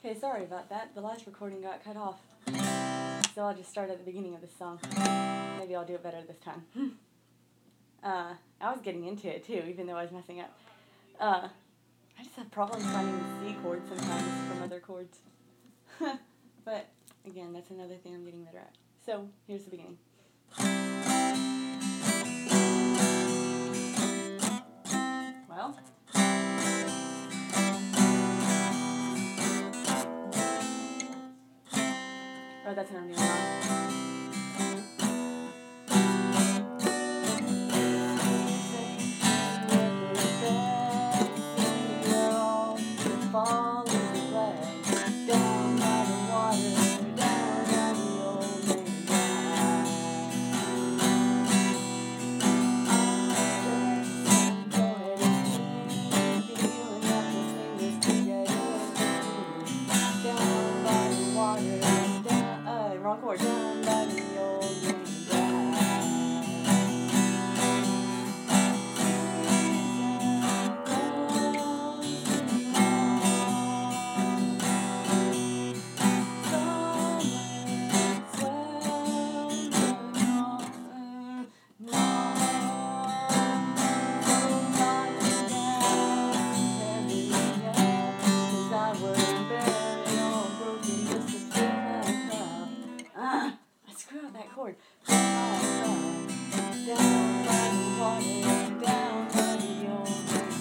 Okay, sorry about that. The last recording got cut off. So I'll just start at the beginning of the song. Maybe I'll do it better this time. I was getting into it too, even though I was messing up. I just have problems finding the C chord sometimes from other chords. But, again, that's another thing I'm getting better at. So, here's the beginning. Well. Oh, that's what I'm doing wrong. Wrong chord. Down by the old green screw up that chord. Down by the water, down by the old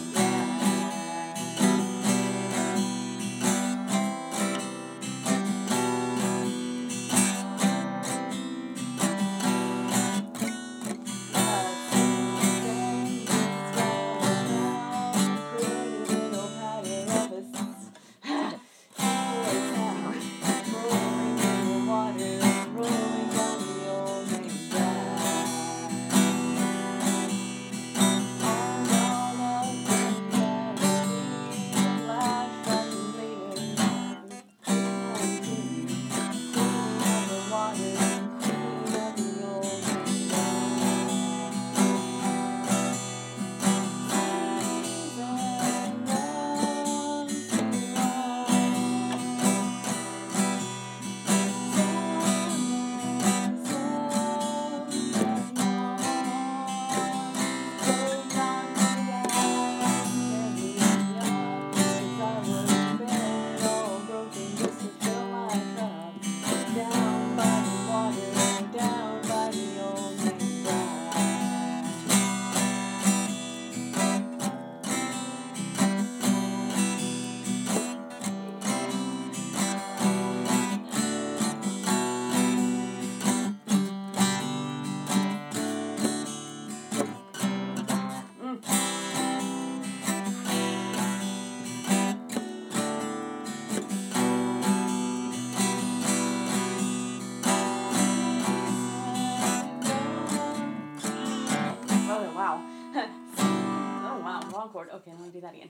chord. Okay, I'm going to do that again.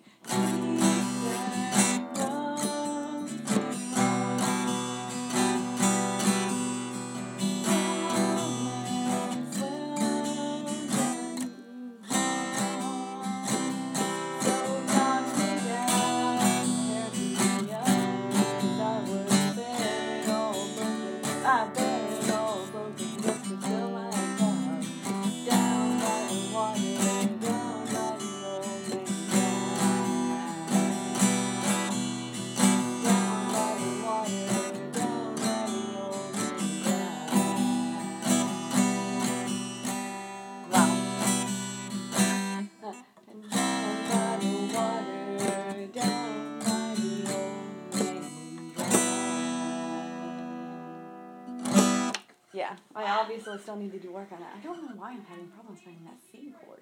Yeah, I obviously still need to do work on it. I don't know why I'm having problems finding that C chord.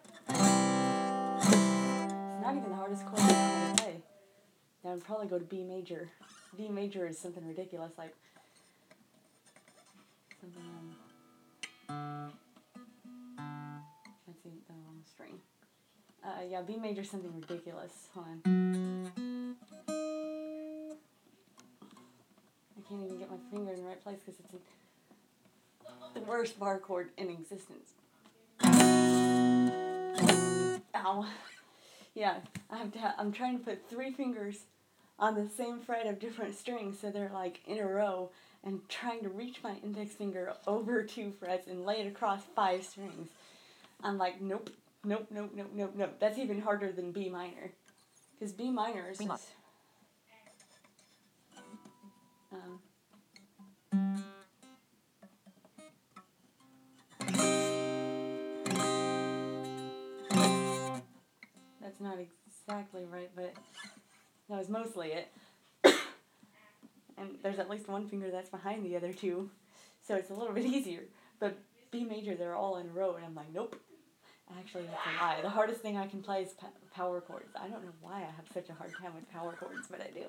It's not even the hardest chord to play. Then I'd probably go to B major. D major is something ridiculous, like something. Let's see, the wrong string. Yeah, B major is something ridiculous. Hold on. I can't even get my finger in the right place because it's the worst bar chord in existence. Ow. Yeah, I'm trying to put 3 fingers on the same fret of different strings, so they're like in a row, and trying to reach my index finger over 2 frets and lay it across 5 strings. I'm like, nope, nope, nope, nope, nope, nope. That's even harder than B minor. Because B minor is just... that's not exactly right, but that was mostly it. And there's at least one finger that's behind the other 2, so it's a little bit easier. But B major, they're all in a row, and I'm like, nope. Actually, that's a lie. The hardest thing I can play is power chords. I don't know why I have such a hard time with power chords, but I do.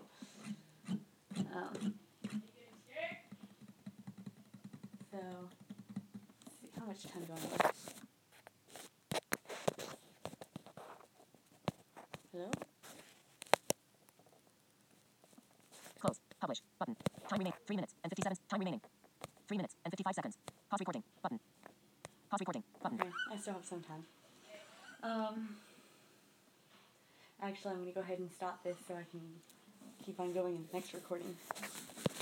So, let's see, how much time do I have? Hello? Close. Publish. Button. Time remaining. 3 minutes and 57. Time remaining. 3 minutes and 55 seconds. Pause recording. Button. Pause recording. Button. Okay, I still have some time. Actually, I'm going to go ahead and stop this so I can keep on going in the next recording.